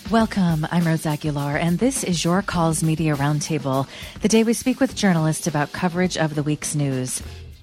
Welcome. I'm Rose Aguilar, and this is Your Calls Media Roundtable, the day we speak with journalists about coverage of the week's news.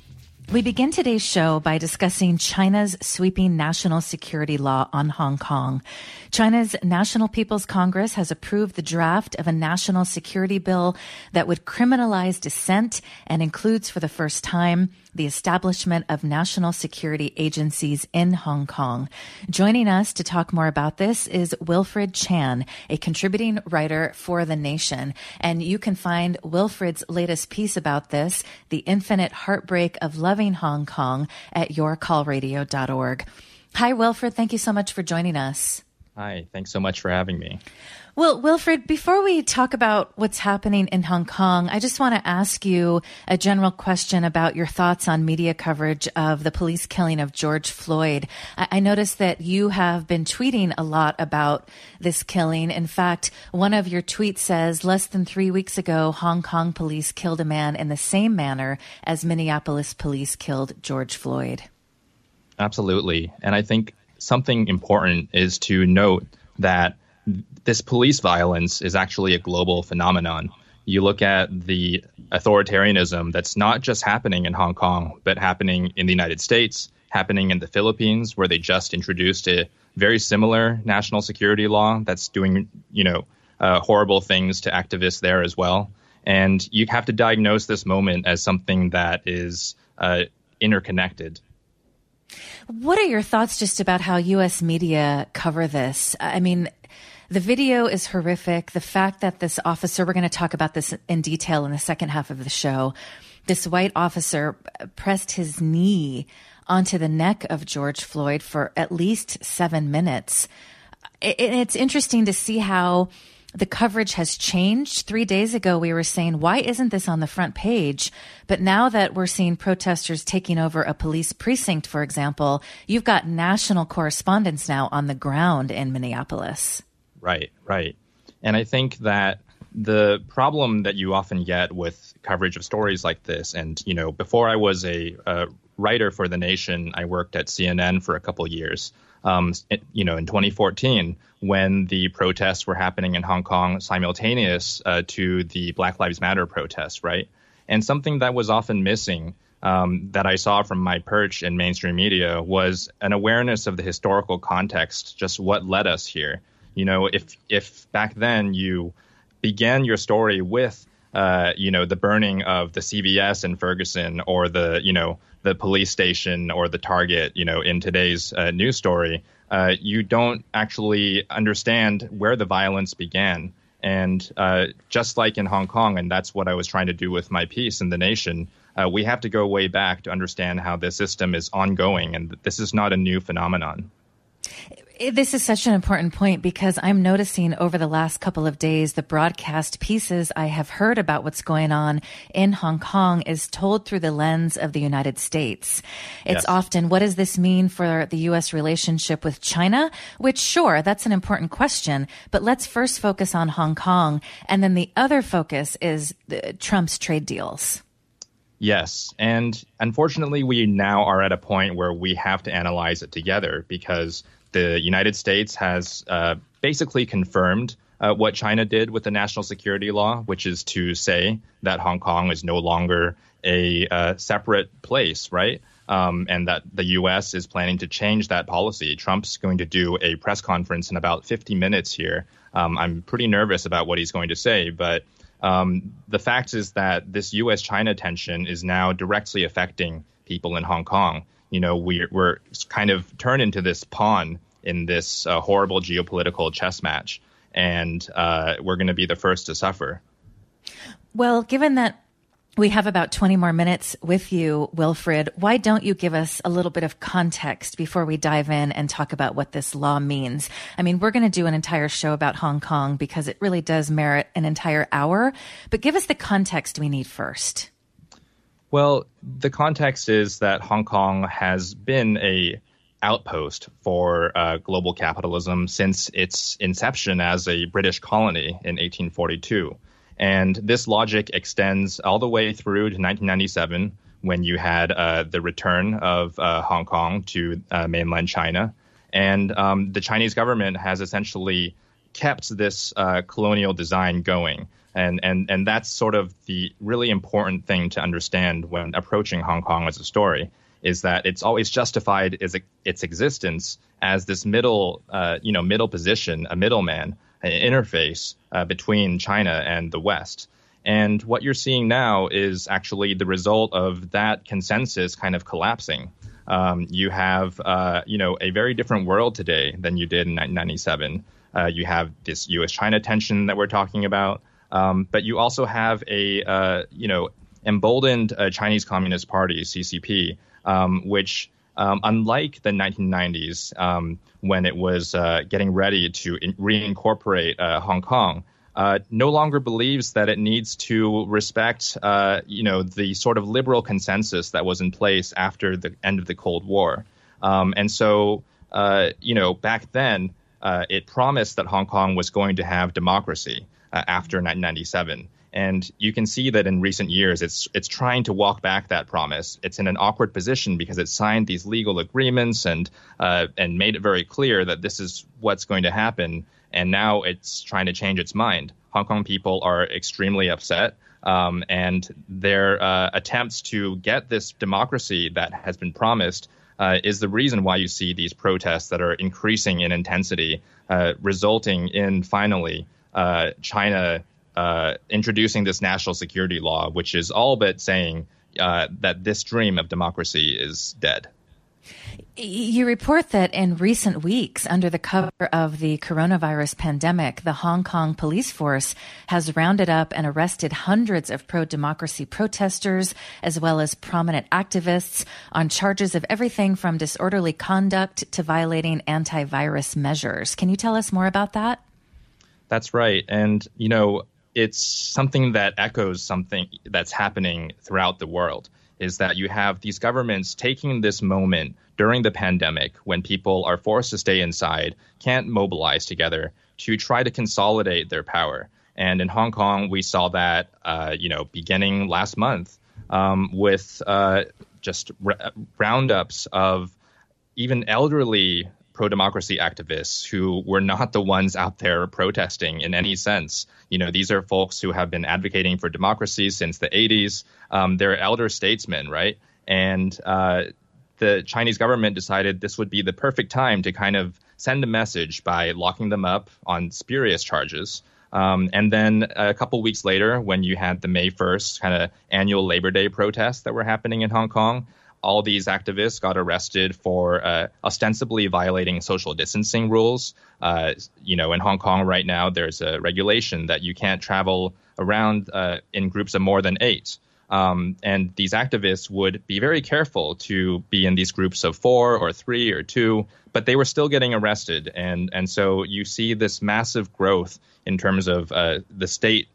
We begin today's show by discussing China's sweeping national security law on Hong Kong. China's National People's Congress has approved the draft of a national security bill that would criminalize dissent and includes for the first time the establishment of national security agencies in Hong Kong. Joining us to talk more about this is Wilfred Chan, a contributing writer for The Nation. And you can find Wilfred's latest piece about this, The Infinite Heartbreak of Loving Hong Kong, at yourcallradio.org. Hi, Wilfred. Thank you so much for joining us. Hi. Thanks so much for having me. Well, Wilfred, before we talk about what's happening in Hong Kong, I just want to ask you a general question about your thoughts on media coverage of the police killing of George Floyd. I noticed that you have been tweeting a lot about this killing. In fact, one of your tweets says, less than 3 weeks ago, Hong Kong police killed a man in the same manner as Minneapolis police killed George Floyd. Absolutely. And I think something important is to note that this police violence is actually a global phenomenon. You look at the authoritarianism that's not just happening in Hong Kong, but happening in the United States, happening in the Philippines, where they just introduced a very similar national security law that's doing, horrible things to activists there as well. And you have to diagnose this moment as something that is interconnected. What are your thoughts just about how U.S. media cover this? I mean, the video is horrific. The fact that this officer, we're going to talk about this in detail in the second half of the show, this white officer pressed his knee onto the neck of George Floyd for at least 7 minutes. It's interesting to see how the coverage has changed. 3 days ago, we were saying, why isn't this on the front page? But now that we're seeing protesters taking over a police precinct, for example, you've got national correspondents now on the ground in Minneapolis. Right. And I think that the problem that you often get with coverage of stories like this, and, before I was a writer for The Nation, I worked at CNN for a couple years. In 2014, when the protests were happening in Hong Kong simultaneous to the Black Lives Matter protests, right? And something that was often missing that I saw from my perch in mainstream media was an awareness of the historical context, just what led us here. If back then you began your story with, the burning of the CVS in Ferguson or the police station or the Target, in today's news story, you don't actually understand where the violence began. And just like in Hong Kong, and that's what I was trying to do with my piece in The Nation, we have to go way back to understand how this system is ongoing. And this is not a new phenomenon. This is such an important point because I'm noticing over the last couple of days, the broadcast pieces I have heard about what's going on in Hong Kong is told through the lens of the United States. It's often, what does this mean for the U.S. relationship with China? Which, sure, that's an important question. But let's first focus on Hong Kong. And then the other focus is Trump's trade deals. Yes. And unfortunately, we now are at a point where we have to analyze it together because the United States has basically confirmed what China did with the national security law, which is to say that Hong Kong is no longer a separate place, right? And that the U.S. is planning to change that policy. Trump's going to do a press conference in about 50 minutes here. I'm pretty nervous about what he's going to say, but the fact is that this U.S.-China tension is now directly affecting people in Hong Kong. We're kind of turned into this pawn in this horrible geopolitical chess match, and we're going to be the first to suffer. Well, given that we have about 20 more minutes with you, Wilfred, why don't you give us a little bit of context before we dive in and talk about what this law means? I mean, we're going to do an entire show about Hong Kong because it really does merit an entire hour, but give us the context we need first. Well, the context is that Hong Kong has been a outpost for global capitalism since its inception as a British colony in 1842. And this logic extends all the way through to 1997, when you had the return of Hong Kong to mainland China. And the Chinese government has essentially kept this colonial design going. And that's sort of the really important thing to understand when approaching Hong Kong as a story, is that it's always justified its existence as this middle position, a middleman, an interface between China and the West. And what you're seeing now is actually the result of that consensus kind of collapsing. You have, a very different world today than you did in 1997. You have this U.S.-China tension that we're talking about. But you also have a, emboldened Chinese Communist Party, CCP, which, unlike the 1990s, when it was getting ready to reincorporate Hong Kong, no longer believes that it needs to respect, the sort of liberal consensus that was in place after the end of the Cold War. And so, back then, it promised that Hong Kong was going to have democracy after 1997. And you can see that in recent years, it's trying to walk back that promise. It's in an awkward position because it signed these legal agreements and made it very clear that this is what's going to happen. And now it's trying to change its mind. Hong Kong people are extremely upset. And their attempts to get this democracy that has been promised is the reason why you see these protests that are increasing in intensity, resulting in finally China introducing this national security law, which is all but saying that this dream of democracy is dead. You report that in recent weeks, under the cover of the coronavirus pandemic, the Hong Kong police force has rounded up and arrested hundreds of pro-democracy protesters, as well as prominent activists, on charges of everything from disorderly conduct to violating antivirus measures. Can you tell us more about that? That's right. And, it's something that echoes something that's happening throughout the world, is that you have these governments taking this moment during the pandemic when people are forced to stay inside, can't mobilize together, to try to consolidate their power. And in Hong Kong, we saw that, beginning last month with just roundups of even elderly pro-democracy activists who were not the ones out there protesting in any sense. These are folks who have been advocating for democracy since the 80s. They're elder statesmen, right? And the Chinese government decided this would be the perfect time to kind of send a message by locking them up on spurious charges. And then a couple weeks later, when you had the May 1st kind of annual Labor Day protests that were happening in Hong Kong, all these activists got arrested for ostensibly violating social distancing rules. In Hong Kong right now, there's a regulation that you can't travel around in groups of more than 8. And these activists would be very careful to be in these groups of 4 or 3 or 2, but they were still getting arrested. And so you see this massive growth in terms of the state,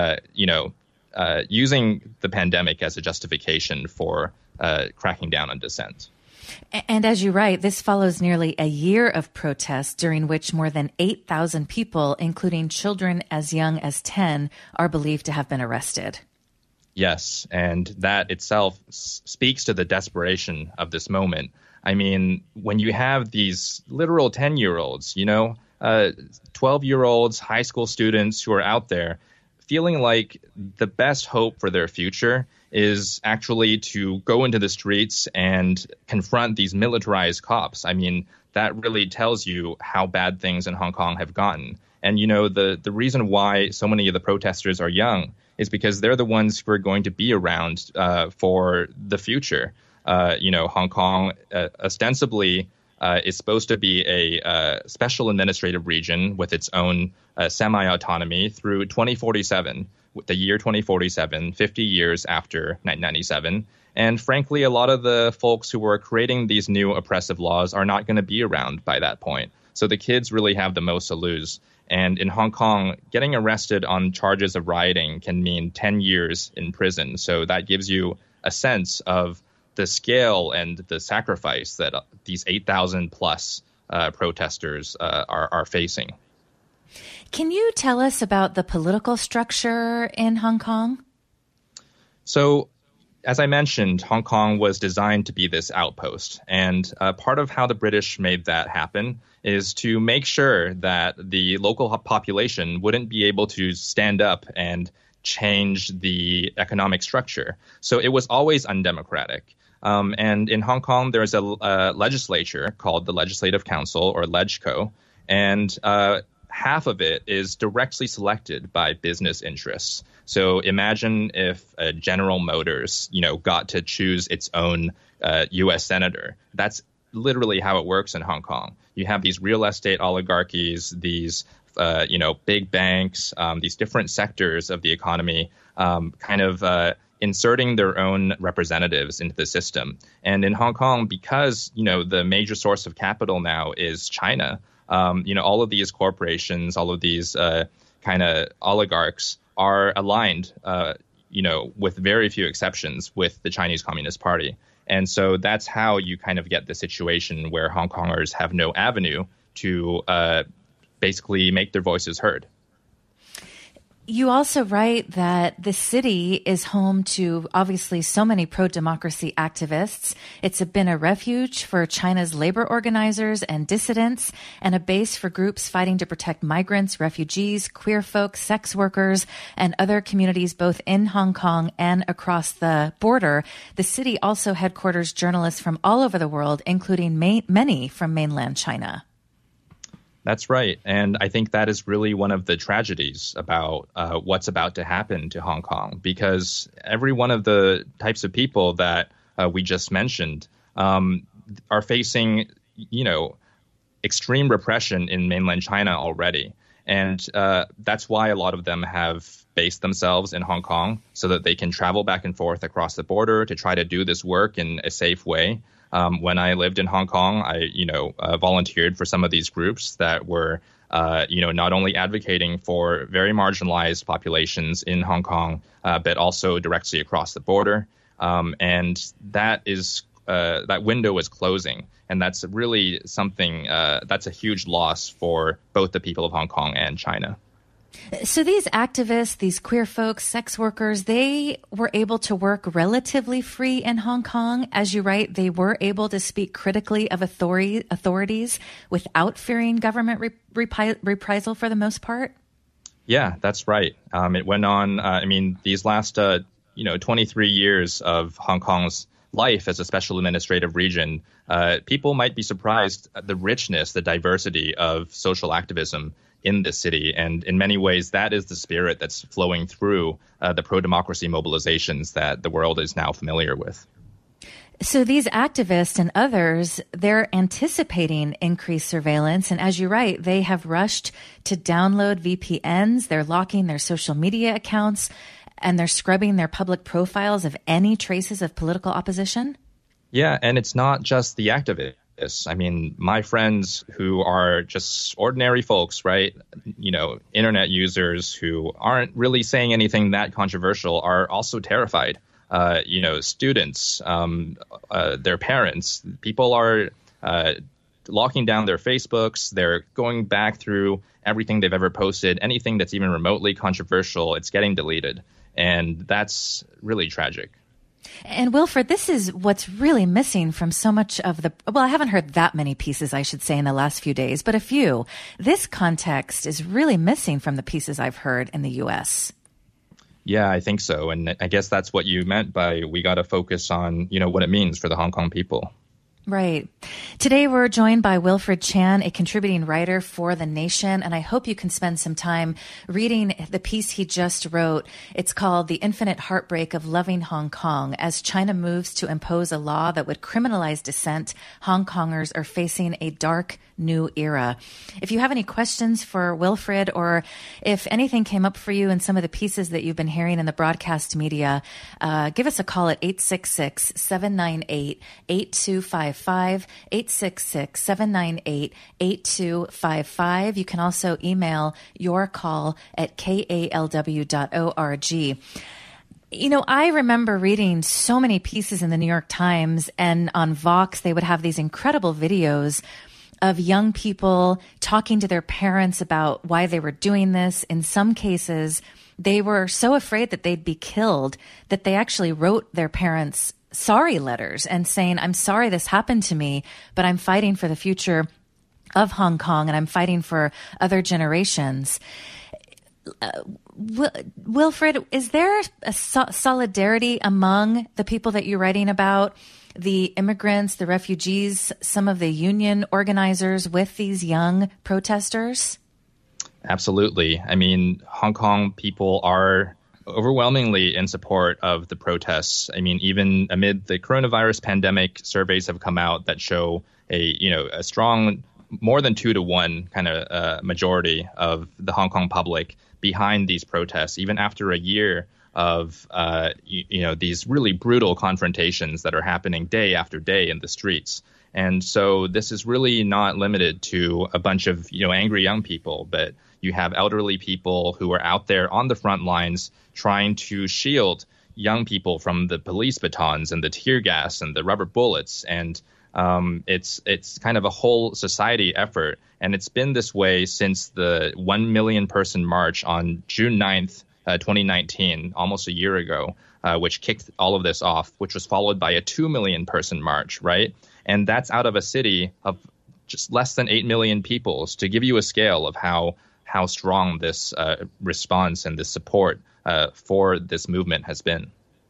using the pandemic as a justification for cracking down on dissent. And as you write, this follows nearly a year of protests during which more than 8,000 people, including children as young as 10, are believed to have been arrested. Yes, and that itself speaks to the desperation of this moment. I mean, when you have these literal 10-year-olds, 12-year-olds, high school students who are out there feeling like the best hope for their future is actually to go into the streets and confront these militarized cops. I mean, that really tells you how bad things in Hong Kong have gotten. And, the reason why so many of the protesters are young is because they're the ones who are going to be around for the future. Hong Kong ostensibly is supposed to be a special administrative region with its own semi-autonomy through 2047. The year 2047, 50 years after 1997. And frankly, a lot of the folks who were creating these new oppressive laws are not going to be around by that point. So the kids really have the most to lose. And in Hong Kong, getting arrested on charges of rioting can mean 10 years in prison. So that gives you a sense of the scale and the sacrifice that these 8,000 plus protesters are facing. Can you tell us about the political structure in Hong Kong? So as I mentioned, Hong Kong was designed to be this outpost. And part of how the British made that happen is to make sure that the local population wouldn't be able to stand up and change the economic structure. So it was always undemocratic. And in Hong Kong, there's a legislature called the Legislative Council, or LegCo, and half of it is directly selected by business interests. So imagine if General Motors, got to choose its own U.S. senator. That's literally how it works in Hong Kong. You have these real estate oligarchies, these big banks, these different sectors of the economy, inserting their own representatives into the system. And in Hong Kong, because, the major source of capital now is China, all of these corporations, all of these oligarchs are aligned, with very few exceptions with the Chinese Communist Party. And so that's how you kind of get the situation where Hong Kongers have no avenue to basically make their voices heard. You also write that the city is home to obviously so many pro-democracy activists. It's been a refuge for China's labor organizers and dissidents, and a base for groups fighting to protect migrants, refugees, queer folks, sex workers, and other communities both in Hong Kong and across the border. The city also headquarters journalists from all over the world, including many from mainland China. That's right. And I think that is really one of the tragedies about what's about to happen to Hong Kong, because every one of the types of people that we just mentioned are facing, extreme repression in mainland China already. And that's why a lot of them have based themselves in Hong Kong so that they can travel back and forth across the border to try to do this work in a safe way. When I lived in Hong Kong, I, volunteered for some of these groups that were, not only advocating for very marginalized populations in Hong Kong, but also directly across the border. And that is that window is closing. And that's really something that's a huge loss for both the people of Hong Kong and China. So these activists, these queer folks, sex workers, they were able to work relatively free in Hong Kong. As you write, they were able to speak critically of authorities without fearing government reprisal for the most part. Yeah, that's right. It went on. These last, 23 years of Hong Kong's life as a special administrative region, people might be surprised at the richness, the diversity of social activism in the city. And in many ways, that is the spirit that's flowing through the pro-democracy mobilizations that the world is now familiar with. So these activists and others, they're anticipating increased surveillance. And as you write, they have rushed to download VPNs. They're locking their social media accounts, and they're scrubbing their public profiles of any traces of political opposition. Yeah, and it's not just the activists. My friends who are just ordinary folks, right? Internet users who aren't really saying anything that controversial are also terrified. Students, their parents, people are locking down their Facebooks. They're going back through everything they've ever posted. Anything that's even remotely controversial, it's getting deleted. And that's really tragic. And Wilfred, this is what's really missing from so much of I haven't heard that many pieces, I should say, in the last few days, but a few. This context is really missing from the pieces I've heard in the U.S. Yeah, I think so. And I guess that's what you meant by we got to focus on, what it means for the Hong Kong people. Right. Today, we're joined by Wilfred Chan, a contributing writer for The Nation, and I hope you can spend some time reading the piece he just wrote. It's called The Infinite Heartbreak of Loving Hong Kong. As China moves to impose a law that would criminalize dissent, Hong Kongers are facing a dark new era. If you have any questions for Wilfred, or if anything came up for you in some of the pieces that you've been hearing in the broadcast media, give us a call at 866-798-8255, 866-798-8255. You can also email your call at kalw.org. I remember reading so many pieces in the New York Times, and on Vox, they would have these incredible videos of young people talking to their parents about why they were doing this. In some cases, they were so afraid that they'd be killed that they actually wrote their parents sorry letters and saying, I'm sorry this happened to me, but I'm fighting for the future of Hong Kong and I'm fighting for other generations. Wilfred, is there a solidarity among the people that you're writing about, the immigrants, the refugees, some of the union organizers with these young protesters? Absolutely. I mean, Hong Kong people are overwhelmingly in support of the protests. I mean, even amid the coronavirus pandemic, surveys have come out that show a strong, more than 2-to-1 kind of majority of the Hong Kong public behind these protests, even after a year of these really brutal confrontations that are happening day after day in the streets. And so this is really not limited to a bunch of angry young people, but you have elderly people who are out there on the front lines trying to shield young people from the police batons and the tear gas and the rubber bullets. And it's kind of a whole society effort. And it's been this way since the 1 million person march on June 9th, 2019, almost a year ago, which kicked all of this off, which was followed by a 2 million person march, right? And that's out of a city of just less than 8 million people. So to give you a scale of how strong this response and this support for this movement has been.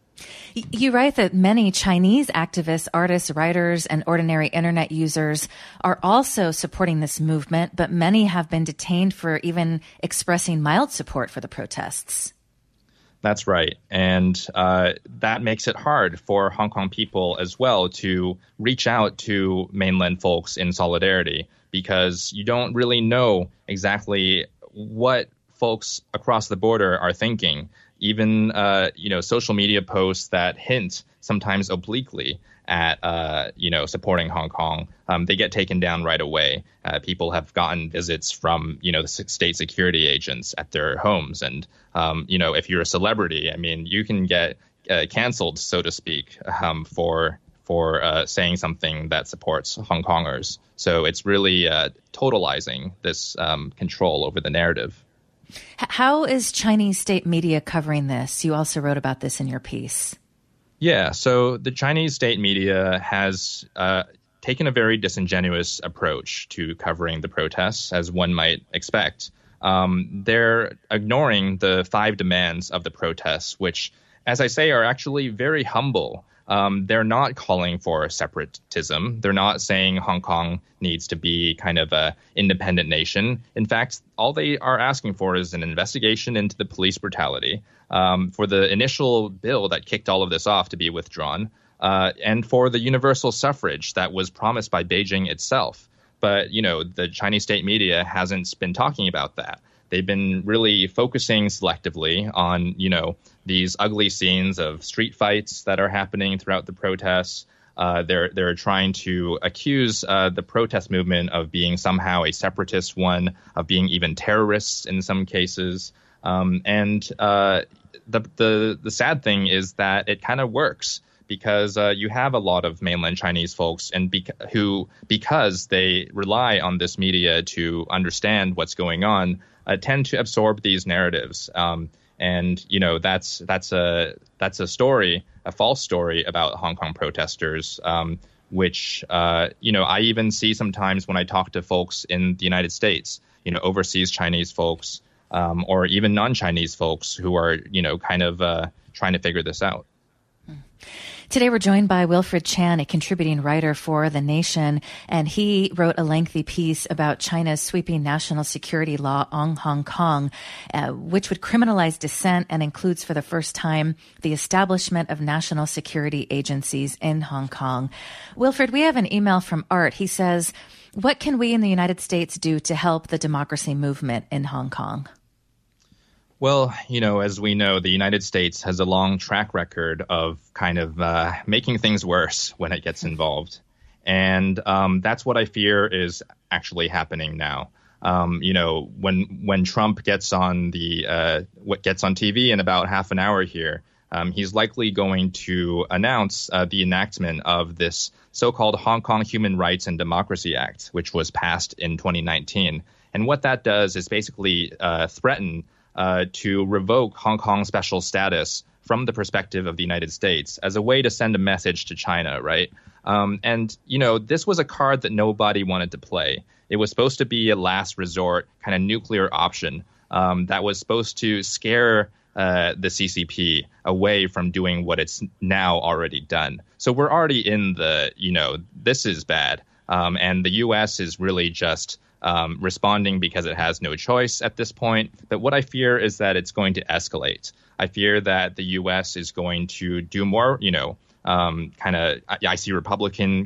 You write that many Chinese activists, artists, writers, and ordinary internet users are also supporting this movement, but many have been detained for even expressing mild support for the protests. That's right. And that makes it hard for Hong Kong people as well to reach out to mainland folks in solidarity, because you don't really know exactly what folks across the border are thinking. Even, social media posts that hint sometimes obliquely at, supporting Hong Kong, they get taken down right away. People have gotten visits from, the state security agents at their homes. And, if you're a celebrity, I mean, you can get canceled, so to speak, for saying something that supports Hong Kongers. So it's really totalizing this control over the narrative. How is Chinese state media covering this? You also wrote about this in your piece. Yeah, so the Chinese state media has taken a very disingenuous approach to covering the protests, as one might expect. They're ignoring the 5 demands of the protests, which, as I say, are actually very humble. They're not calling for separatism. They're not saying Hong Kong needs to be kind of an independent nation. In fact, all they are asking for is an investigation into the police brutality, for the initial bill that kicked all of this off to be withdrawn, and for the universal suffrage that was promised by Beijing itself. But, the Chinese state media hasn't been talking about that. They've been really focusing selectively on, these ugly scenes of street fights that are happening throughout the protests. They're trying to accuse the protest movement of being somehow a separatist one, of being even terrorists in some cases. The sad thing is that it kind of works, because you have a lot of mainland Chinese folks and because they rely on this media to understand what's going on, tend to absorb these narratives. That's a story, a false story about Hong Kong protesters, which, I even see sometimes when I talk to folks in the United States, overseas Chinese folks, or even non-Chinese folks who are, kind of trying to figure this out. Today, we're joined by Wilfred Chan, a contributing writer for The Nation, and he wrote a lengthy piece about China's sweeping national security law on Hong Kong, which would criminalize dissent and includes for the first time the establishment of national security agencies in Hong Kong. Wilfred, we have an email from Art. He says, what can we in the United States do to help the democracy movement in Hong Kong? Well, as we know, the United States has a long track record of kind of making things worse when it gets involved. And that's what I fear is actually happening now. When Trump gets on TV in about half an hour here, he's likely going to announce the enactment of this so-called Hong Kong Human Rights and Democracy Act, which was passed in 2019. And what that does is basically threaten to revoke Hong Kong special status from the perspective of the United States as a way to send a message to China, right? And, this was a card that nobody wanted to play. It was supposed to be a last resort kind of nuclear option that was supposed to scare the CCP away from doing what it's now already done. So we're already in the, this is bad. And the U.S. is really just responding because it has no choice at this point. But what I fear is that it's going to escalate. I fear that the U.S. is going to do more, I see Republican,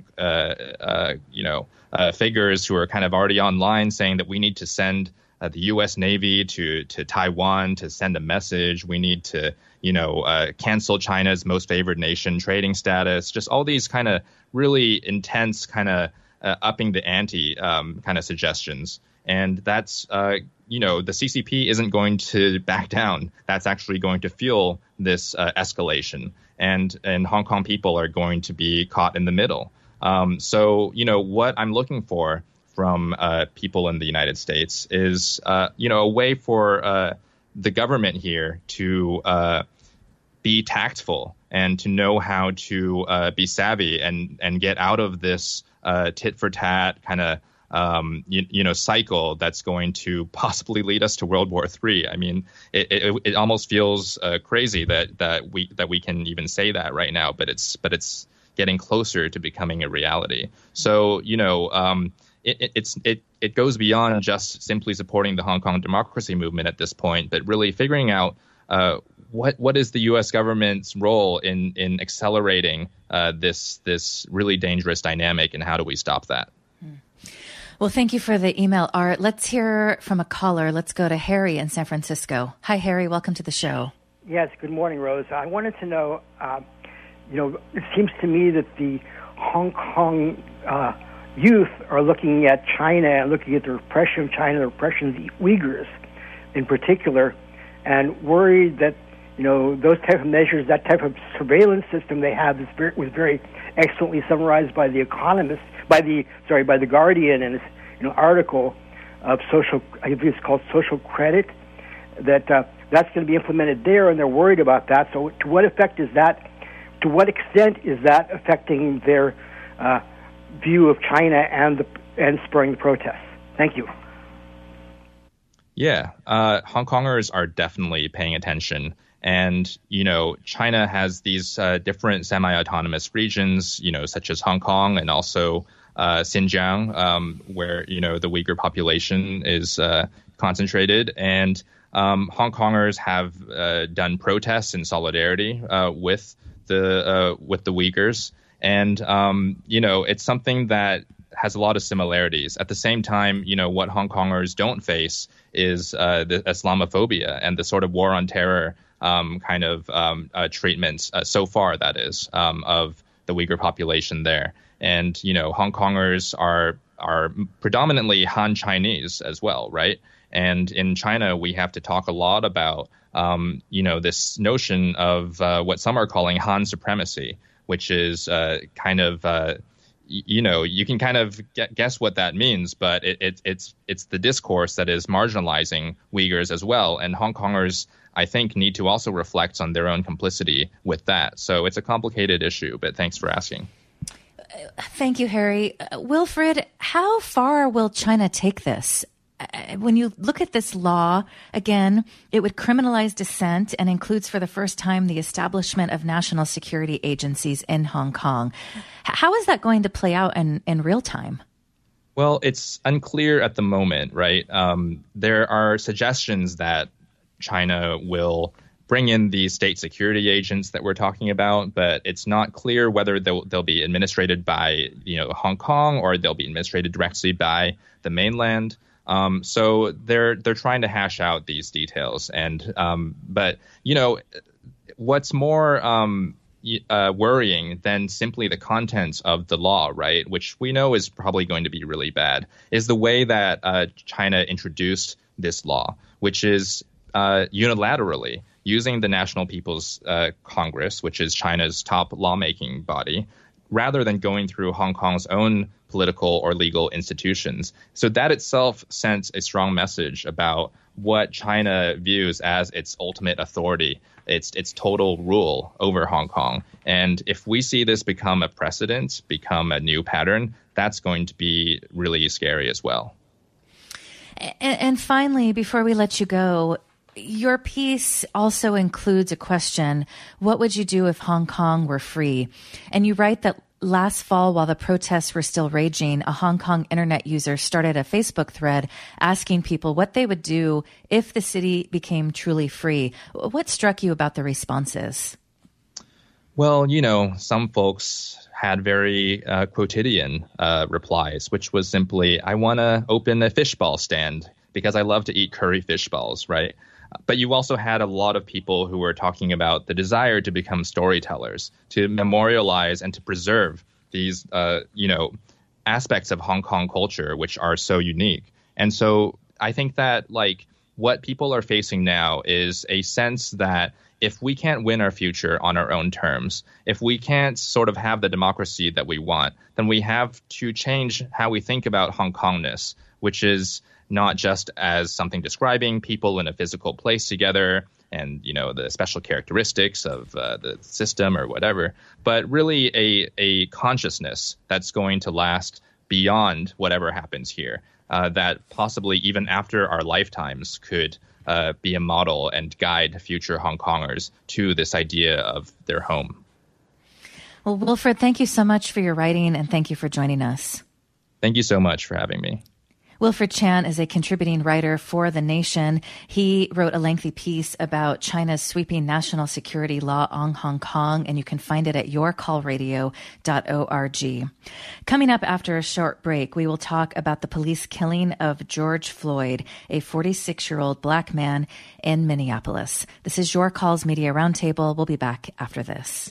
figures who are kind of already online saying that we need to send the U.S. Navy to Taiwan to send a message. We need to, cancel China's most favored nation trading status. Just all these kind of really intense kind of upping the ante kind of suggestions. And that's, the CCP isn't going to back down. That's actually going to fuel this escalation. And Hong Kong people are going to be caught in the middle. So, what I'm looking for from people in the United States is, a way for the government here to be tactful and to know how to be savvy and get out of this tit for tat kind of cycle that's going to possibly lead us to World War III. I mean, it almost feels crazy that we can even say that right now, but it's getting closer to becoming a reality. So it goes beyond just simply supporting the Hong Kong democracy movement at this point, but really figuring out what is the U.S. government's role in accelerating this really dangerous dynamic, and how do we stop that? Well, thank you for the email, Art. Let's hear from a caller. Let's go to Harry in San Francisco. Hi, Harry. Welcome to the show. Yes. Good morning, Rose. I wanted to know, it seems to me that the Hong Kong youth are looking at China and looking at the repression of China, the repression of the Uyghurs in particular, and worried that, those type of measures, that type of surveillance system they have was very excellently summarized by The Economist, by the Guardian in this article of I think it's called social credit, that's going to be implemented there, and they're worried about that. So to what extent is that affecting their view of China and spurring the protests? Thank you. Yeah, Hong Kongers are definitely paying attention. And, China has these different semi-autonomous regions, such as Hong Kong and also Xinjiang, where, the Uyghur population is concentrated. And Hong Kongers have done protests in solidarity with the Uyghurs. And, it's something that has a lot of similarities. At the same time, what Hong Kongers don't face is the Islamophobia and the sort of war on terror treatments so far, that is, of the Uyghur population there. And, Hong Kongers are predominantly Han Chinese as well, right? And in China, we have to talk a lot about, this notion of what some are calling Han supremacy, which is you can kind of guess what that means, but it's the discourse that is marginalizing Uyghurs as well. And Hong Kongers, I think, need to also reflect on their own complicity with that. So it's a complicated issue, but thanks for asking. Thank you, Harry. Wilfred, how far will China take this? When you look at this law, again, it would criminalize dissent and includes for the first time the establishment of national security agencies in Hong Kong. How is that going to play out in real time? Well, it's unclear at the moment, right? There are suggestions that China will bring in the state security agents that we're talking about, but it's not clear whether they'll be administrated by Hong Kong or they'll be administrated directly by the mainland. So they're trying to hash out these details, but what's more worrying than simply the contents of the law, right, which we know is probably going to be really bad, is the way that China introduced this law, which is unilaterally using the National People's Congress, which is China's top lawmaking body, rather than going through Hong Kong's own political or legal institutions. So that itself sends a strong message about what China views as its ultimate authority, its total rule over Hong Kong. And if we see this become a precedent, become a new pattern, that's going to be really scary as well. And finally, before we let you go, your piece also includes a question: what would you do if Hong Kong were free? And you write that last fall, while the protests were still raging, a Hong Kong internet user started a Facebook thread asking people what they would do if the city became truly free. What struck you about the responses? Well, some folks had very quotidian replies, which was simply, I want to open a fishball stand because I love to eat curry fish balls, right? But you also had a lot of people who were talking about the desire to become storytellers, to memorialize and to preserve these, aspects of Hong Kong culture, which are so unique. And so I think that, what people are facing now is a sense that if we can't win our future on our own terms, if we can't sort of have the democracy that we want, then we have to change how we think about Hong Kongness, which is not just as something describing people in a physical place together and, the special characteristics of the system or whatever, but really a consciousness that's going to last beyond whatever happens here, that possibly even after our lifetimes could be a model and guide future Hong Kongers to this idea of their home. Well, Wilfred, thank you so much for your writing, and thank you for joining us. Thank you so much for having me. Wilfred Chan is a contributing writer for The Nation. He wrote a lengthy piece about China's sweeping national security law on Hong Kong, and you can find it at yourcallradio.org. Coming up after a short break, we will talk about the police killing of George Floyd, a 46-year-old black man in Minneapolis. This is Your Calls Media Roundtable. We'll be back after this.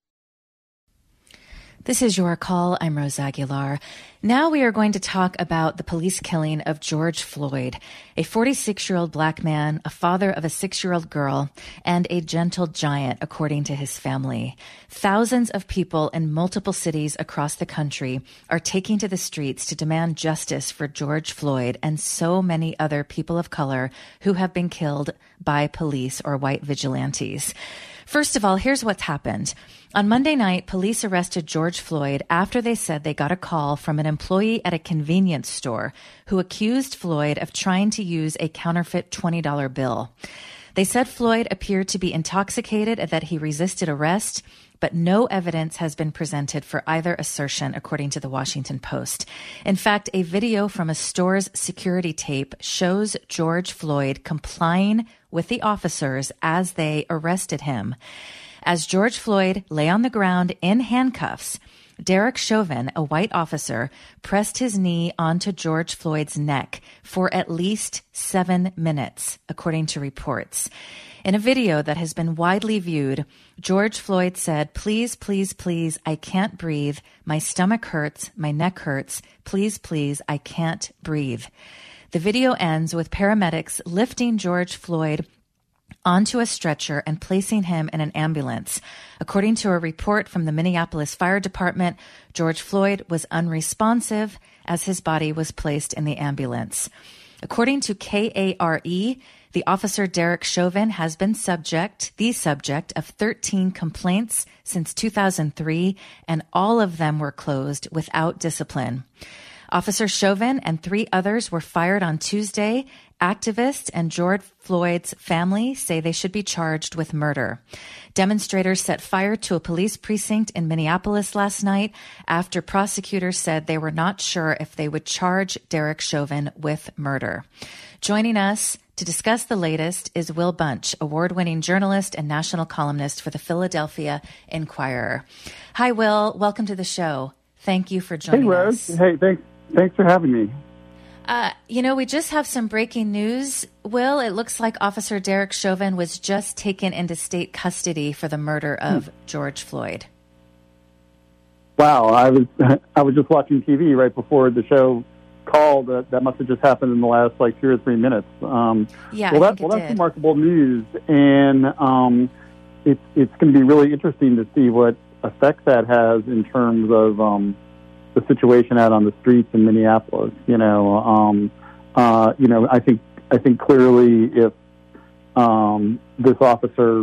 This is Your Call. I'm Rose Aguilar. Now we are going to talk about the police killing of George Floyd, a 46-year-old black man, a father of a 6-year-old girl, and a gentle giant, according to his family. Thousands of people in multiple cities across the country are taking to the streets to demand justice for George Floyd and so many other people of color who have been killed by police or white vigilantes. First of all, here's what's happened. On Monday night, police arrested George Floyd after they said they got a call from an employee at a convenience store who accused Floyd of trying to use a counterfeit $20 bill. They said Floyd appeared to be intoxicated and that he resisted arrest, but no evidence has been presented for either assertion, according to the Washington Post. In fact, a video from a store's security tape shows George Floyd complying with the officers as they arrested him. As George Floyd lay on the ground in handcuffs, Derek Chauvin, a white officer, pressed his knee onto George Floyd's neck for at least 7 minutes, according to reports. In a video that has been widely viewed, George Floyd said, "Please, please, please, I can't breathe. My stomach hurts. My neck hurts. Please, please, I can't breathe." The video ends with paramedics lifting George Floyd onto a stretcher and placing him in an ambulance. According to a report from the Minneapolis Fire Department, George Floyd was unresponsive as his body was placed in the ambulance. According to KARE, the officer Derek Chauvin has been the subject of 13 complaints since 2003, and all of them were closed without discipline. Officer Chauvin and 3 others were fired on Tuesday. Activists and George Floyd's family say they should be charged with murder. Demonstrators set fire to a police precinct in Minneapolis last night after prosecutors said they were not sure if they would charge Derek Chauvin with murder. Joining us to discuss the latest is Will Bunch, award-winning journalist and national columnist for the Philadelphia Inquirer. Hi, Will. Welcome to the show. Thank you for joining us. Hey, thanks for having me. We just have some breaking news. Will, it looks like Officer Derek Chauvin was just taken into state custody for the murder of George Floyd. Wow, I was just watching TV right before the show called. That must have just happened in the last 2 or 3 minutes. That's remarkable news, and it's going to be really interesting to see what effect that has in terms of the situation out on the streets in Minneapolis. I think clearly if this officer,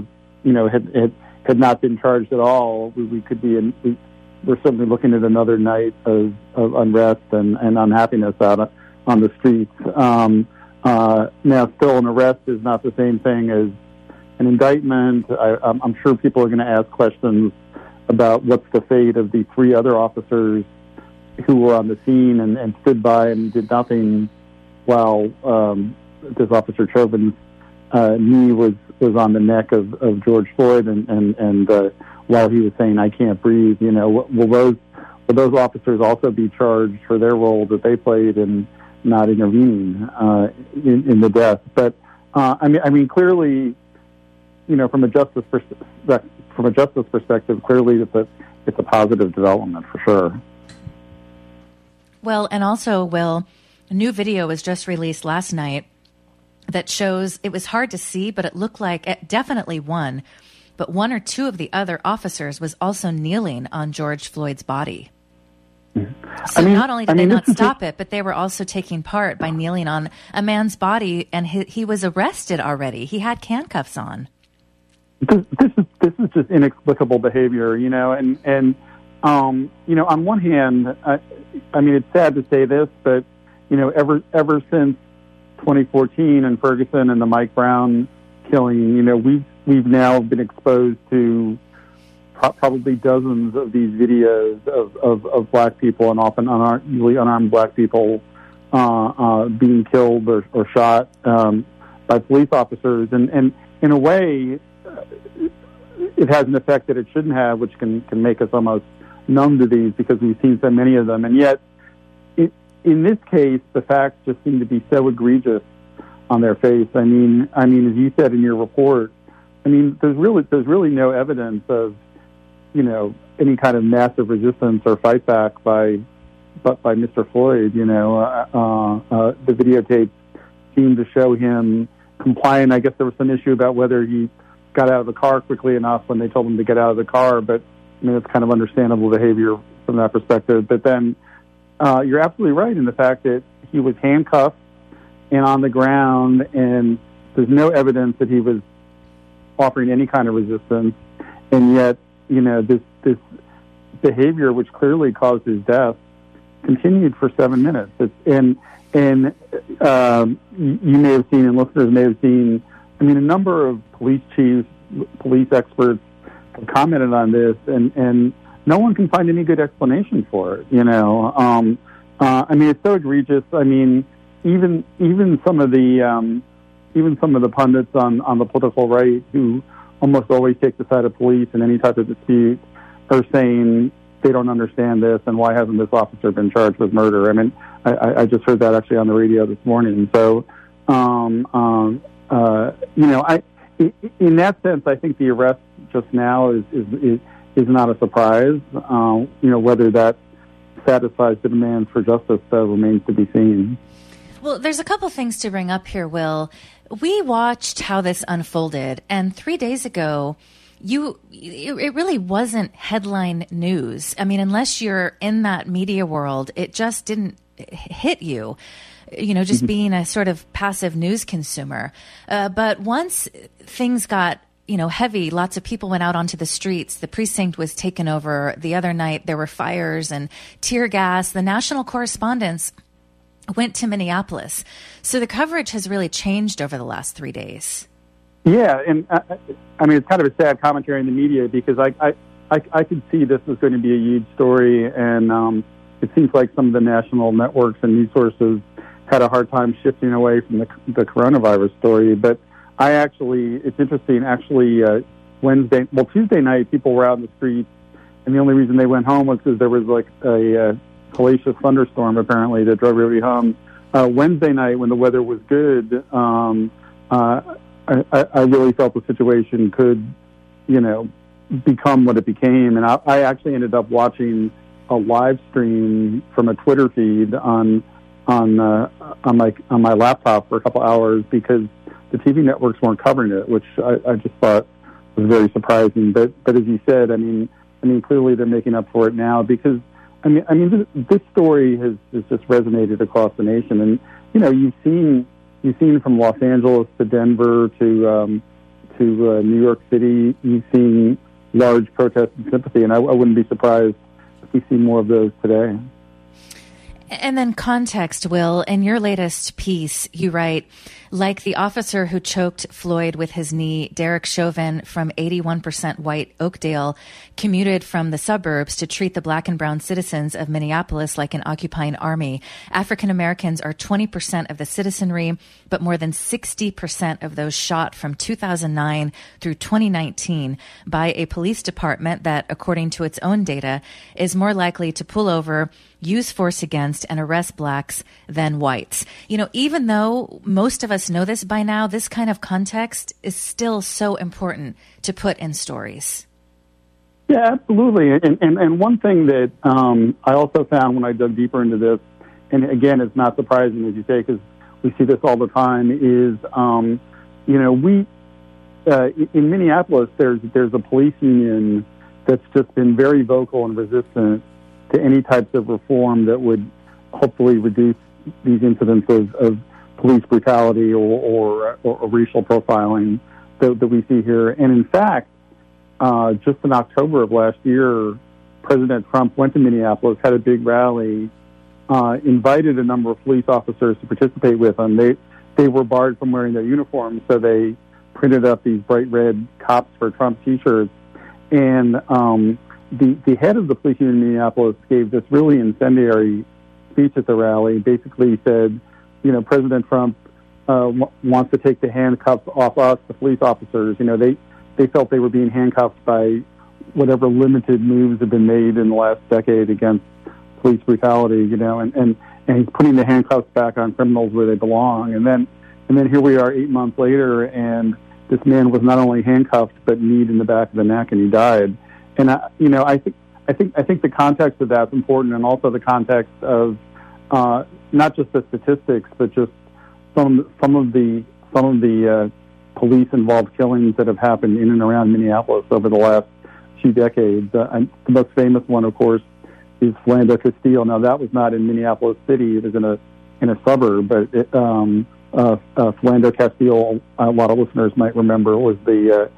had not been charged at all, we could be we're certainly looking at another night of unrest and unhappiness out on the streets. Now, still, an arrest is not the same thing as an indictment. I'm sure people are going to ask questions about what's the fate of the 3 other officers who were on the scene and stood by and did nothing while this Officer Chauvin's knee was on the neck of George Floyd and while he was saying, "I can't breathe." Will those officers also be charged for their role that they played in not intervening in the death? But clearly, from a justice perspective, clearly it's a positive development for sure. Well, and also, Will, a new video was just released last night that shows it was hard to see, but it looked like definitely one or two of the other officers was also kneeling on George Floyd's body. So not only did they not stop it, but they were also taking part by kneeling on a man's body, and he was arrested already. He had handcuffs on. This is just inexplicable behavior, and on one hand, it's sad to say this, but ever since 2014 and Ferguson and the Mike Brown killing, we've now been exposed to probably dozens of these videos of black people, and often usually unarmed black people being killed or shot by police officers, and in a way, it has an effect that it shouldn't have, which can make us almost numb to these because we've seen so many of them, and yet in this case, the facts just seem to be so egregious on their face. I mean, as you said in your report, there's really no evidence of, any kind of massive resistance or fight back by Mr. Floyd. The videotapes seem to show him complying. I guess there was some issue about whether he got out of the car quickly enough when they told him to get out of the car, but it's kind of understandable behavior from that perspective. But then you're absolutely right in the fact that he was handcuffed and on the ground, and there's no evidence that he was offering any kind of resistance, and yet, this behavior, which clearly caused his death, continued for 7 minutes. And you may have seen, and listeners may have seen, a number of police chiefs, police experts have commented on this, and no one can find any good explanation for it. It's so egregious. Even some of the pundits on the political right, who almost always take the side of police in any type of dispute, are saying they don't understand this, and why hasn't this officer been charged with murder? I just heard that actually on the radio this morning. So, in that sense, I think the arrest just now is not a surprise. Whether that satisfies the demands for justice remains to be seen. Well, there's a couple things to bring up here, Will. We watched how this unfolded, and 3 days ago, it really wasn't headline news. Unless you're in that media world, it just didn't hit you. Just being a sort of passive news consumer. But once things got heavy, lots of people went out onto the streets. The precinct was taken over. The other night, there were fires and tear gas. The national correspondents went to Minneapolis. So the coverage has really changed over the last 3 days. Yeah, and it's kind of a sad commentary in the media because I could see this was going to be a huge story, and it seems like some of the national networks and news sources had a hard time shifting away from the coronavirus story. But it's interesting, Tuesday night, people were out in the streets, and the only reason they went home was because there was like a hellacious thunderstorm, apparently, that drove everybody home. Wednesday night, when the weather was good, I really felt the situation could, become what it became. And I actually ended up watching a live stream from a Twitter feed on my laptop for a couple hours because the TV networks weren't covering it, which I just thought was very surprising. But as you said, clearly they're making up for it now because, this story has just resonated across the nation. And, you've seen from Los Angeles to Denver to New York City, you've seen large protests and sympathy, and I wouldn't be surprised if we see more of those today. And then context, Will. In your latest piece, you write, like the officer who choked Floyd with his knee, Derek Chauvin from 81% white Oakdale commuted from the suburbs to treat the black and brown citizens of Minneapolis like an occupying army. African Americans are 20% of the citizenry, but more than 60% of those shot from 2009 through 2019 by a police department that, according to its own data, is more likely to pull over, use force against, and arrest blacks than whites. Even though most of us know this by now, this kind of context is still so important to put in stories. Yeah, absolutely. And one thing that I also found when I dug deeper into this, and again, it's not surprising, as you say, because we see this all the time, is, in Minneapolis, there's a police union that's just been very vocal and resistant to any types of reform that would hopefully reduce these incidents of police brutality or racial profiling that we see here. And in fact, just in October of last year, President Trump went to Minneapolis, had a big rally, invited a number of police officers to participate with them. They were barred from wearing their uniforms, so they printed up these bright red Cops for Trump T-shirts. And the head of the police union in Minneapolis gave this really incendiary speech at the rally, basically said, President Trump wants to take the handcuffs off us, the police officers. They felt they were being handcuffed by whatever limited moves have been made in the last decade against police brutality, and he's putting the handcuffs back on criminals where they belong. And then here we are 8 months later, and this man was not only handcuffed but kneed in the back of the neck, and he died. And I think the context of that's important, and also the context of not just the statistics, but just some of the police-involved killings that have happened in and around Minneapolis over the last few decades. The most famous one, of course, is Philando Castile. Now, that was not in Minneapolis City; it was in a suburb. But Philando Castile, a lot of listeners might remember, was the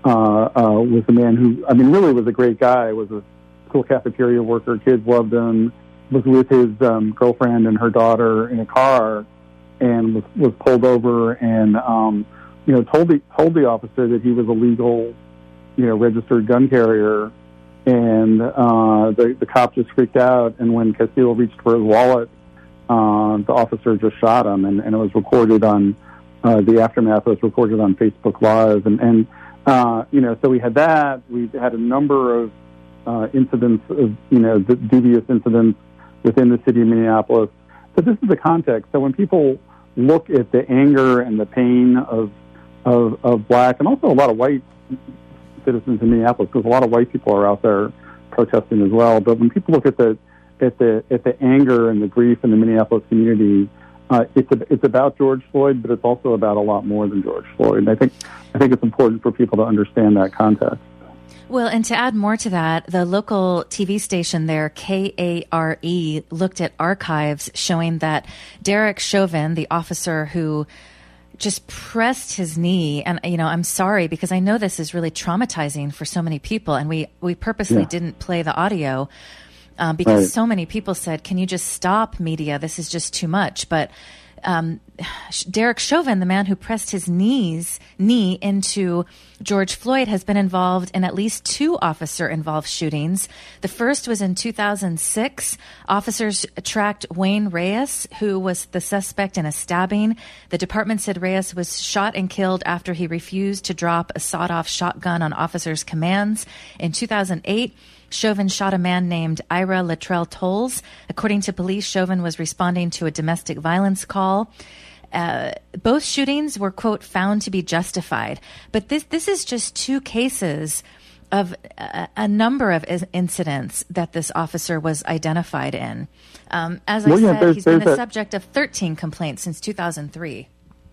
man who, really was a great guy. Was a school cafeteria worker. Kids loved him. Was with his girlfriend and her daughter in a car, and was pulled over and told the officer that he was a legal, registered gun carrier, and the cop just freaked out. And when Castile reached for his wallet, the officer just shot him, and it was recorded on the aftermath. Was recorded on Facebook Live, and so we had that. We had a number of incidents of dubious incidents within the city of Minneapolis. But this is the context. So when people look at the anger and the pain of black and also a lot of white citizens in Minneapolis, because a lot of white people are out there protesting as well. But when people look at the anger and the grief in the Minneapolis community, it's about George Floyd, but it's also about a lot more than George Floyd. And I think it's important for people to understand that context. Well, and to add more to that, the local TV station there, KARE, looked at archives showing that Derek Chauvin, the officer who just pressed his knee, and I'm sorry because I know this is really traumatizing for so many people, and we purposely didn't play the audio because so many people said, "Can you just stop, media? This is just too much." But Derek Chauvin, the man who pressed his knee into George Floyd, has been involved in at least 2 officer-involved shootings. The first was in 2006. Officers tracked Wayne Reyes, who was the suspect in a stabbing. The department said Reyes was shot and killed after he refused to drop a sawed-off shotgun on officers' commands. In 2008, Chauvin shot a man named Ira Latrell Tolles. According to police, Chauvin was responding to a domestic violence call. Both shootings were, quote, found to be justified. But this is just 2 cases of a number of incidents that this officer was identified in. As I said, he's been the subject of 13 complaints since 2003.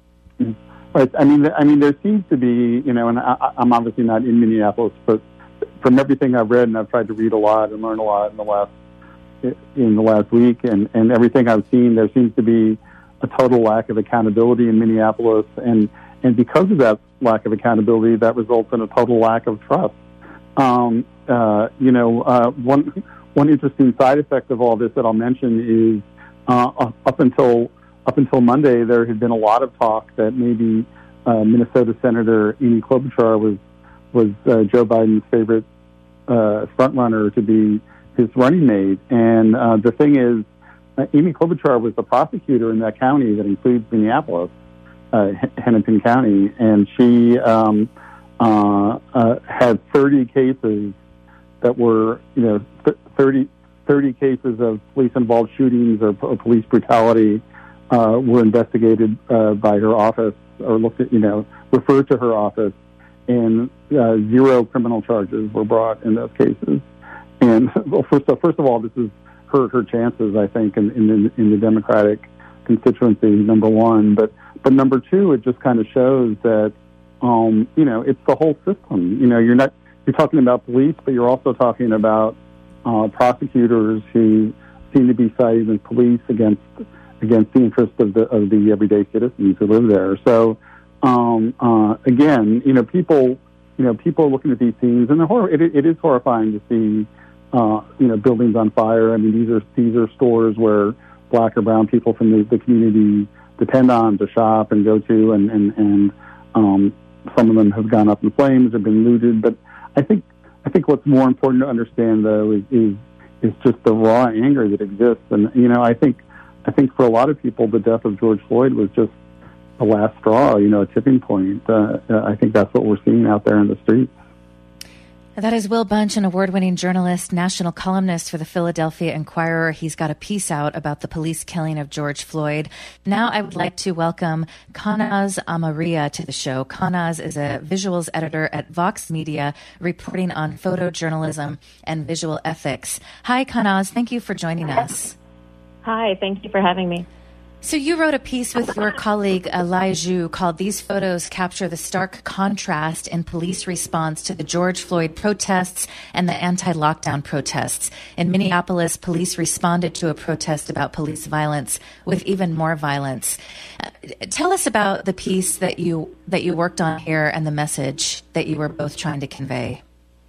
Right. There seems to be, and I'm obviously not in Minneapolis, but from everything I've read, and I've tried to read a lot and learn a lot in the last week, and everything I've seen, there seems to be a total lack of accountability in Minneapolis, and because of that lack of accountability, that results in a total lack of trust. One interesting side effect of all this that I'll mention is up until Monday, there had been a lot of talk that maybe Minnesota Senator Amy Klobuchar was Joe Biden's favorite front runner to be his running mate. And the thing is, Amy Klobuchar was the prosecutor in that county that includes Minneapolis, Hennepin County, and she had 30 cases that were, 30 cases of police-involved shootings or police brutality were investigated by her office or referred to her office, and 0 criminal charges were brought in those cases. And first of all, this is her chances, I think, in the Democratic constituency, number one. But number two, it just kind of shows that it's the whole system. You're talking about police, but you're also talking about prosecutors who seem to be siding with police against the interest of the everyday citizens who live there. So again, people are looking at these scenes, and it is horrifying to see buildings on fire. I mean, these are stores where Black or brown people from the community depend on to shop and go to, and some of them have gone up in flames or been looted. But I think what's more important to understand, though, is just the raw anger that exists. And I think for a lot of people, the death of George Floyd was just the last straw, a tipping point. I think that's what we're seeing out there in the streets. That is Will Bunch, an award-winning journalist, national columnist for the Philadelphia Inquirer. He's got a piece out about the police killing of George Floyd. Now I would like to welcome Kanaz Amaria to the show. Kanaz is a visuals editor at Vox Media, reporting on photojournalism and visual ethics. Hi, Kanaz. Thank you for joining us. Hi. Thank you for having me. So you wrote a piece with your colleague, Lai Zhu, called "These Photos Capture the Stark Contrast in Police Response to the George Floyd Protests and the Anti-Lockdown Protests." In Minneapolis, police responded to a protest about police violence with even more violence. Tell us about the piece that you worked on here and the message that you were both trying to convey.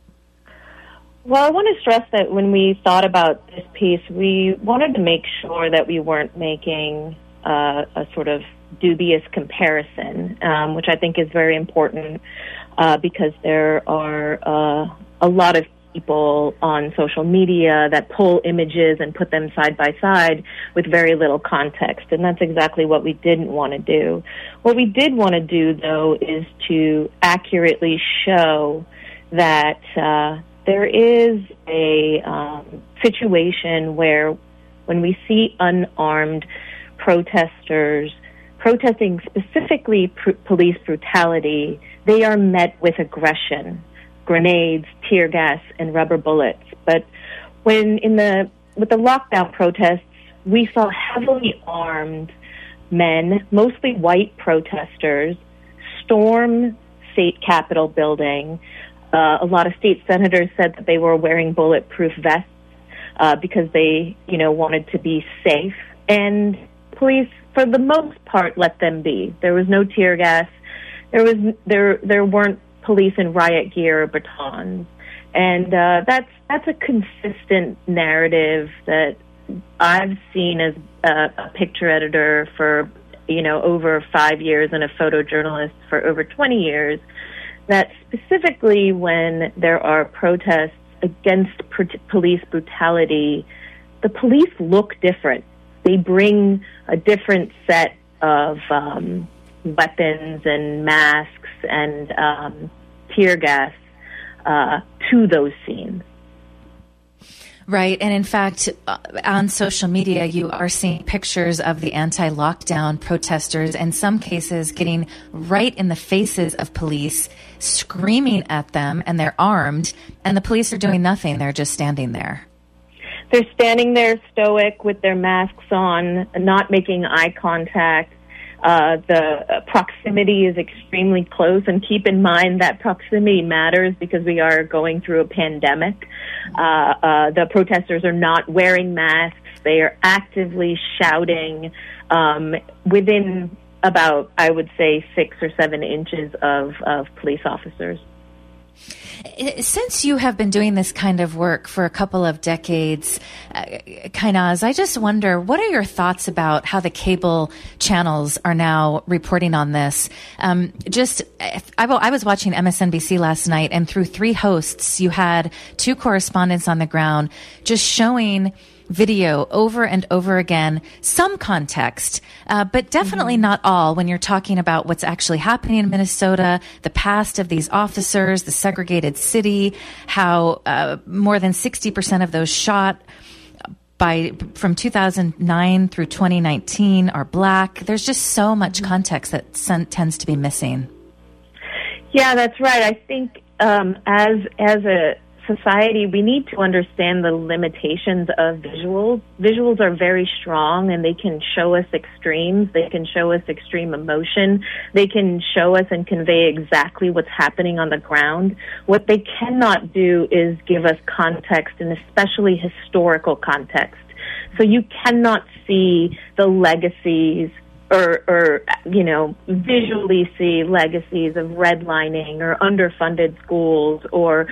Well, I want to stress that when we thought about this piece, we wanted to make sure that we weren't making a sort of dubious comparison, which I think is very important because there are a lot of people on social media that pull images and put them side by side with very little context, and that's exactly what we didn't want to do. What we did want to do, though, is to accurately show that there is a situation where when we see unarmed protesters protesting specifically police brutality, they are met with aggression, grenades, tear gas, and rubber bullets. But when with the lockdown protests, we saw heavily armed men, mostly white protesters, storm state capitol building. A lot of state senators said that they were wearing bulletproof vests because they, wanted to be safe. And police, for the most part, let them be. There was no tear gas. There weren't police in riot gear or batons. And that's a consistent narrative that I've seen as a picture editor for, over 5 years and a photojournalist for over 20 years. That specifically when there are protests against police brutality, the police look different. They bring a different set of weapons and masks and tear gas to those scenes. Right. And in fact, on social media, you are seeing pictures of the anti-lockdown protesters, in some cases getting right in the faces of police, screaming at them, and they're armed, and the police are doing nothing. They're just standing there. They're standing there stoic with their masks on, not making eye contact. The proximity is extremely close, and keep in mind that proximity matters because we are going through a pandemic. The protesters are not wearing masks. They are actively shouting within about, I would say, 6 or 7 inches of police officers. Since you have been doing this kind of work for a couple of decades, Kainaz, I just wonder, what are your thoughts about how the cable channels are now reporting on this? I was watching MSNBC last night, and through 3 hosts, you had 2 correspondents on the ground just showing video over and over again, some context, but definitely not all when you're talking about what's actually happening in Minnesota, the past of these officers, the segregated city, how more than 60% of those shot from 2009 through 2019 are black. There's just so much context that tends to be missing. Yeah, that's right. I think as a society, we need to understand the limitations of visuals. Visuals are very strong, and they can show us extremes. They can show us extreme emotion. They can show us and convey exactly what's happening on the ground. What they cannot do is give us context, and especially historical context. So you cannot see the legacies or visually see legacies of redlining or underfunded schools or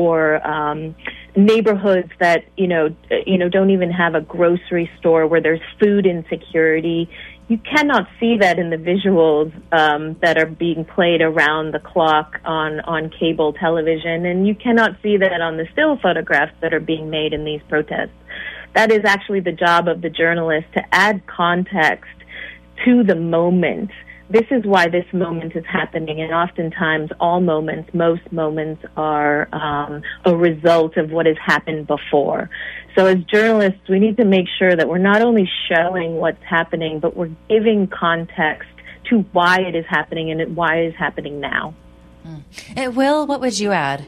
neighborhoods that don't even have a grocery store, where there's food insecurity. You cannot see that in the visuals that are being played around the clock on cable television, and you cannot see that on the still photographs that are being made in these protests. That is actually the job of the journalist, to add context to the moment. This is why this moment is happening, and oftentimes most moments are a result of what has happened before. So as journalists, we need to make sure that we're not only showing what's happening, but we're giving context to why it is happening and why it is happening now. Will, what would you add?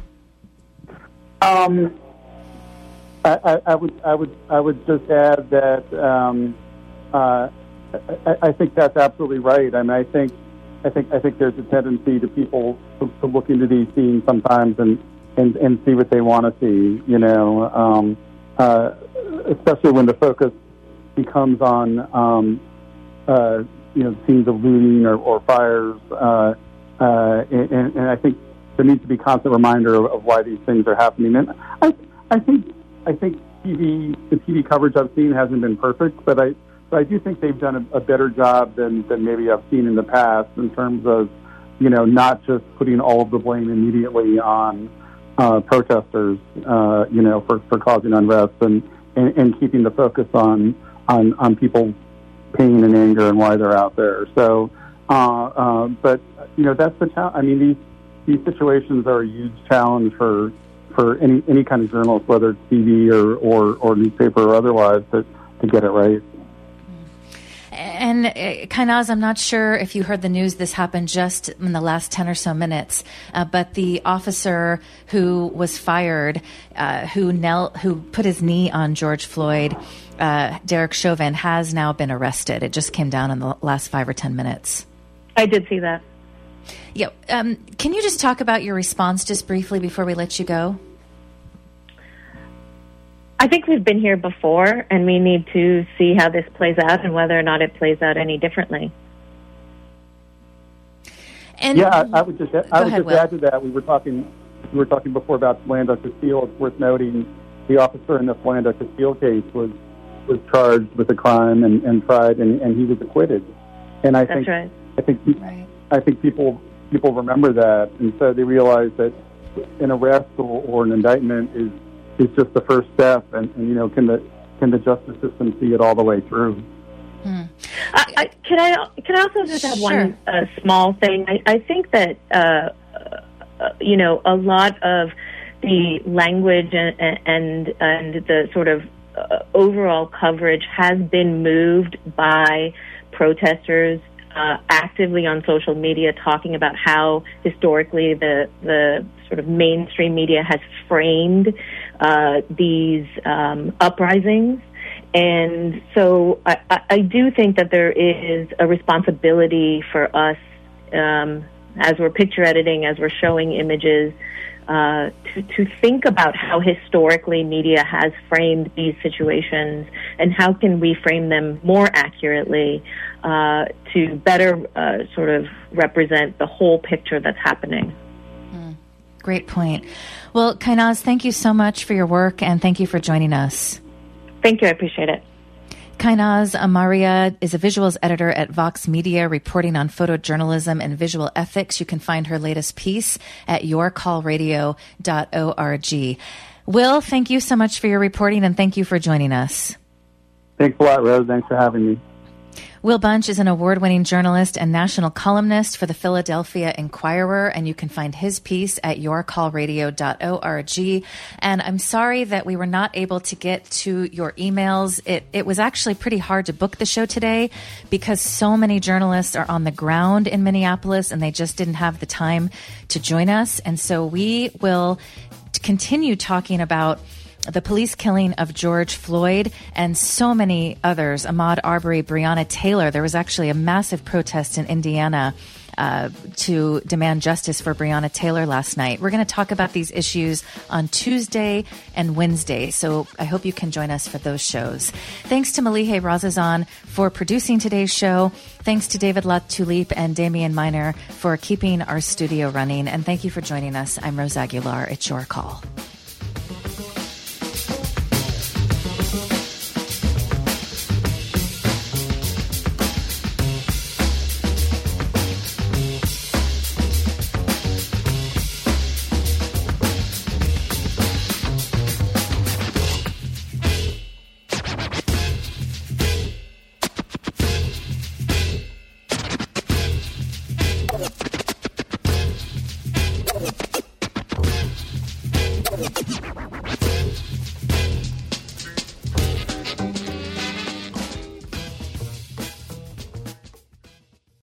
I would just add that I think that's absolutely right. I mean, I think there's a tendency to people to look into these scenes sometimes and see what they want to see. Especially when the focus becomes on scenes of looting or fires, and I think there needs to be constant reminder of why these things are happening. And I think the TV coverage I've seen hasn't been perfect, but I do think they've done a better job than maybe I've seen in the past, in terms of, not just putting all of the blame immediately on protesters, for causing unrest, and keeping the focus on people's pain and anger and why they're out there. So, but that's the challenge. I mean, these situations are a huge challenge for any kind of journalist, whether it's TV or newspaper or otherwise, to get it right. And Kainaz, I'm not sure if you heard the news. This happened just in the last 10 or so minutes. But the officer who was fired, who put his knee on George Floyd, Derek Chauvin, has now been arrested. It just came down in the last 5 or 10 minutes. I did see that. Yeah. Can you just talk about your response just briefly before we let you go? I think we've been here before, and we need to see how this plays out and whether or not it plays out any differently. And yeah, I would just add to that. We were talking before about Philando Castile. It's worth noting the officer in the Philando Castile case was charged with a crime and tried, and he was acquitted. And I think right. I think people remember that, and so they realize that an arrest or an indictment is just the first step, and can the justice system see it all the way through? Can I also just add one small thing? I think that a lot of the language and the sort of overall coverage has been moved by protesters actively on social media, talking about how historically the sort of mainstream media has framed these uprisings. And so I do think that there is a responsibility for us as we're picture editing, as we're showing images, to think about how historically media has framed these situations and how can we frame them more accurately to better sort of represent the whole picture that's happening. Great point. Well, Kainaz, thank you so much for your work, and thank you for joining us. Thank you. I appreciate it. Kainaz Amaria is a visuals editor at Vox Media, reporting on photojournalism and visual ethics. You can find her latest piece at yourcallradio.org. Will, thank you so much for your reporting, and thank you for joining us. Thanks a lot, Rose. Thanks for having me. Will Bunch is an award-winning journalist and national columnist for the Philadelphia Inquirer, and you can find his piece at yourcallradio.org. And I'm sorry that we were not able to get to your emails. It was actually pretty hard to book the show today because so many journalists are on the ground in Minneapolis, and they just didn't have the time to join us. And so we will continue talking about the police killing of George Floyd and so many others, Ahmaud Arbery, Breonna Taylor. There was actually a massive protest in Indiana to demand justice for Breonna Taylor last night. We're going to talk about these issues on Tuesday and Wednesday, so I hope you can join us for those shows. Thanks to Malihe Razazan for producing today's show. Thanks to David Latulip and Damian Miner for keeping our studio running. And thank you for joining us. I'm Rose Aguilar. It's Your Call.